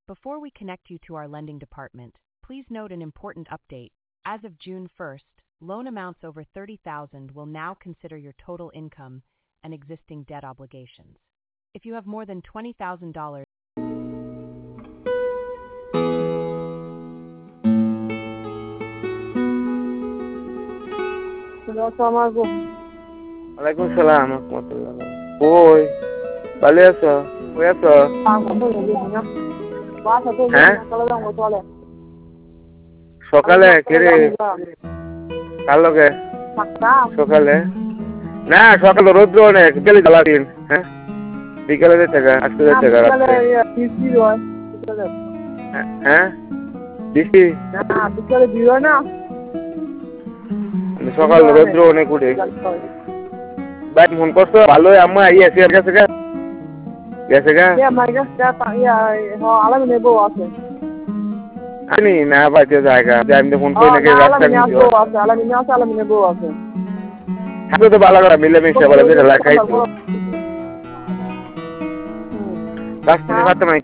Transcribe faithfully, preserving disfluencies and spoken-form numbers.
Before we connect you to our lending department, please note an important update. As of June first, loan amounts over thirty thousand dollars will now consider your total income and existing debt obligations. If you have more than twenty thousand dollars, ওয়ালাইকুম সালাম রাহমাতুল্লাহ। কই ভালো আছো? কই আছো? হ্যাঁ সকালে কেরে কার লগে সকালে না সকালে রৌদ্র অনেক বিকেলে জ্বালা দিন। হ্যাঁ বিকেলে যেতে গা আজকে যেতে গা হ্যাঁ বৃষ্টি বিকেলে দিও না সকাল রৌদ্র অনেক উঠে ভাই মন করছো ভালো আম্মা ইয়ে আছে গেছে গা গেছে গা আলামী নেবো আছে আমি না বাজে জায়গা যে আমি ফোন করে নাকি রাস্তা আছে আলামী আছে আলামী নেবো আছে হাতে তো ভালো করে মিলে মিশে বলে যে লাগাই তো রাস্তা